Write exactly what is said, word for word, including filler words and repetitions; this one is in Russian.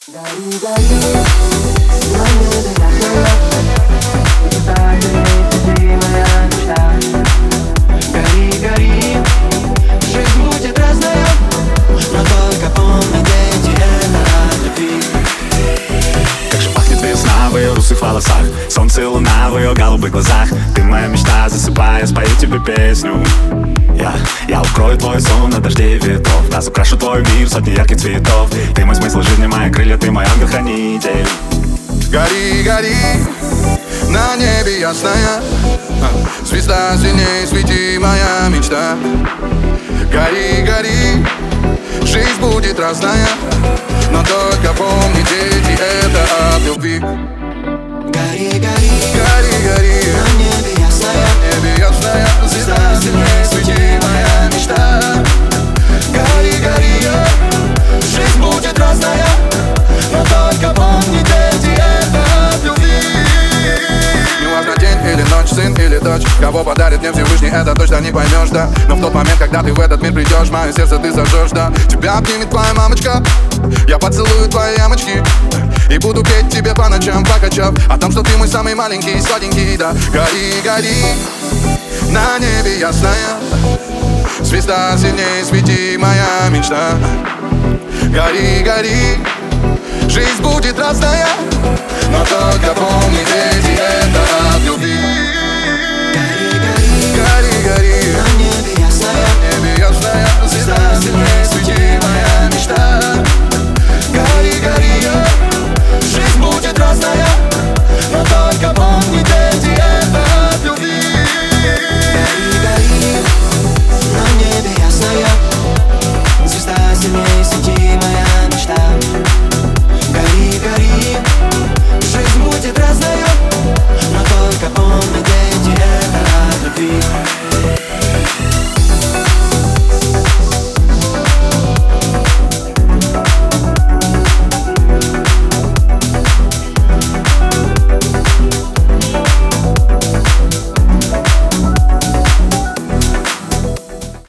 Гори, гори, на небе ясная, тайная ты моя мечта. Гори, гори, жизнь будет разная, но только помни, дети, это от любви. Как же пахнет весна в ее русых волосах, солнце и луна в ее голубых глазах. Ты моя мечта, засыпая, спою тебе песню. Я, я укрою твой сон на дожде и ветров, разукрашу твой мир сотни ярких цветов. Ты мой смысл жизни, мои крылья, ты мой ангел-хранитель. Гори, гори, на небе ясная, звезда сильней, свети моя мечта. Гори, гори, жизнь будет разная, но только помни, дети, это от любви. Гори, гори, Гори, гори, на небе ясная, небе ясная, звезда сильней, свети моя мечта. гори, гори, жизнь будет разная, но только помни, дети, это от любви. Неважно день или ночь, сын или дочь, кого подарит мне Всевышний, это точно не поймешь, да. Но в тот момент, когда ты в этот мир придешь, мое сердце ты зажжешь, да. Тебя обнимет твоя мамочка, я поцелую твои ямочки и буду петь тебе по ночам, покачав о том, что ты мой самый маленький, сладенький, да. Гори, гори, на небе ясная, звезда сильней, свети моя мечта. Гори, гори, жизнь будет разная, но только помни, дети, это от любви. Гори, гори, На небе ясная, небе ясная, звезда сильней, свети моя мечта. гори, гори, жизнь будет разная, но только помни, дети, это от любви. Гори, гори, на небе ясная, звезда сильней, свети моя мечта. Гори, гори, жизнь будет разная, но только помни, дети, это от любви.